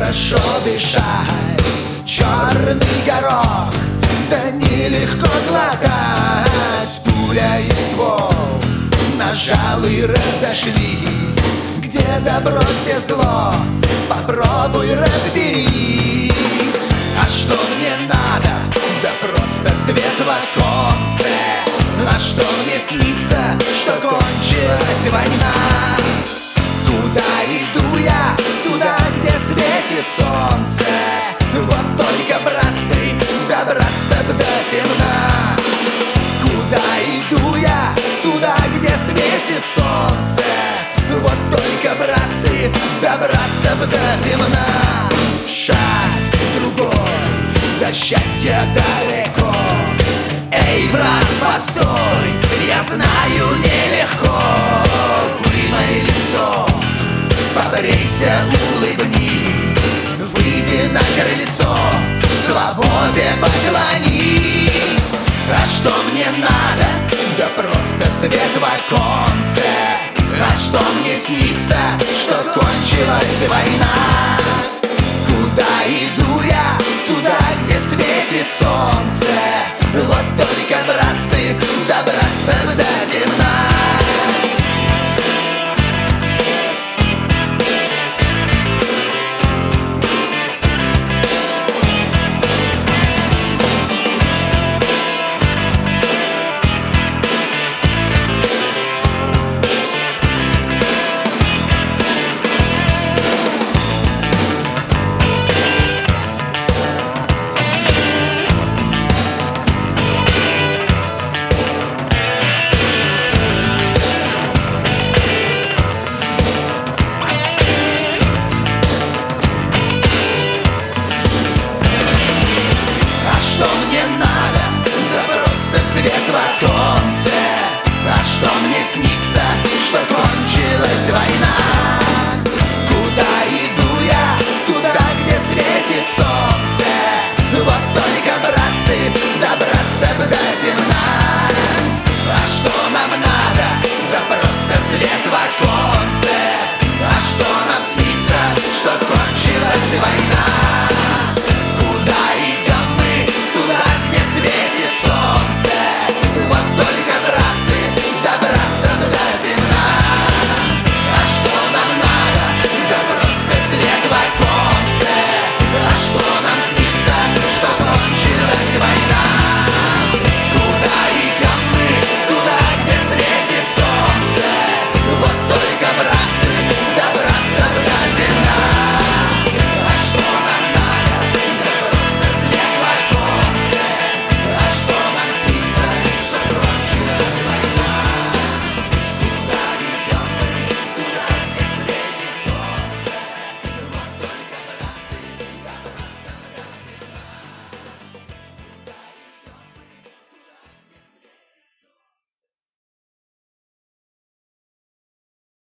хорошо дышать. Черный горох, да нелегко глотать. Пуля и ствол, нажал и разошлись. Где добро, где зло, попробуй разберись. А что мне надо? Да просто свет в оконце. А что мне снится? Что кончилась война. Куда иду я? Туда, где светит солнце. Вот только, братцы, добраться б до темна. Куда иду я? Туда, где светит солнце. Вот только, братцы, добраться б до темна. Шаг другой, до счастья далеко. Эй, враг, постой, я знаю, нелегко. Вымой лицо, побрейся, улыбнись. Выйди на крыльцо, свободе поклонись. А что мне надо? Да просто свет в оконце. А что мне снится? Что кончилась война. Куда иду я? Туда, где светит солнце.